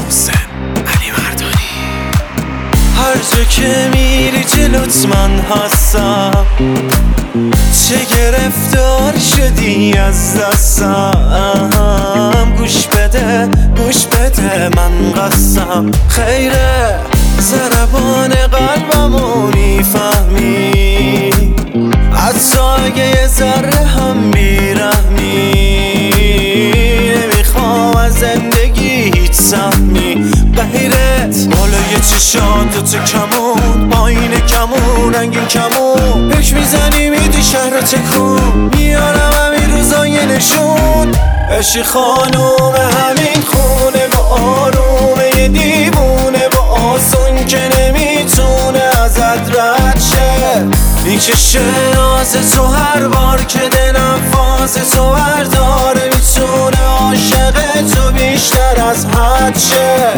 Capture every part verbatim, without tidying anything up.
محسن علی مردانی. هر جا که میری جلوت من هستم، چه گرفتار شدی از دستم. گوش بده گوش بده من قسم، خیره ضربان قلبمو میفهمی، حتی اگه یه ذره هم بیرحمی. نمیخوام از زندگی هیچ سهمی، غیرت بالای چشات و تو کمون، پایین کمون رنگین کمون، پیش میزنی میدی شهر رو تکون. میارم همین روزای نشون، عشق خانوم همین خونه با آرومه یه دیوونه، با آسون که نمیتونه ازت رد شه. میکشه ناز تو هر بار که دلم فاز تو برداره، میتونه عاشق تو بیشتر از حد شه.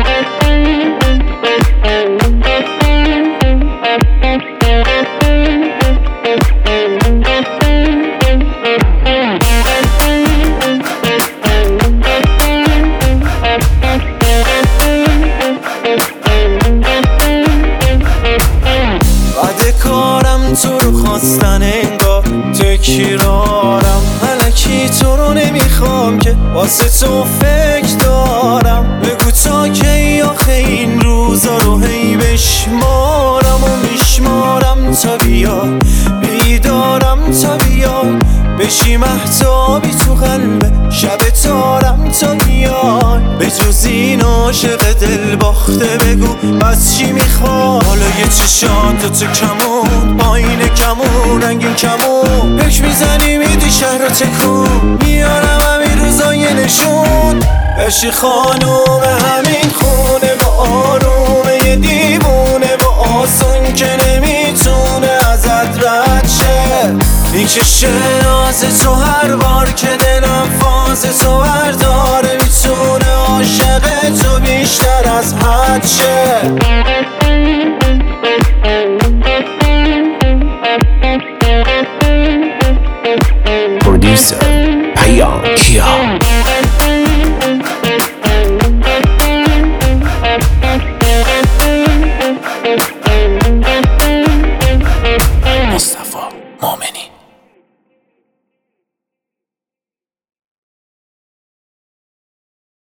تو رو خواستن انگار تکرارم، الکی تو رو نمیخوام که واسه تو فکر دارم. بگو تا کی آخه این روزا رو هی بشمارم و میشمارم تا بیای، بیدارم تا بیای، بشی مهتابی تو قلب شب تارم تا بیای. به جز این عاشق دل باخته بگو بس چی میخوای. بالای چشات و تو کمون، پایین کمون رنگین کمون، پیش میزنی میدی شهر رو تکون. میارم همین روزای نشون، عشق خانوم همین خونه با آرومه یه دیوونه، با آسون که نمیتونه ازت رد شه. میکشه ناز تو هر بار که دلم فاز تو برداره، میتونه عاشق تو بیشتر از حد شه.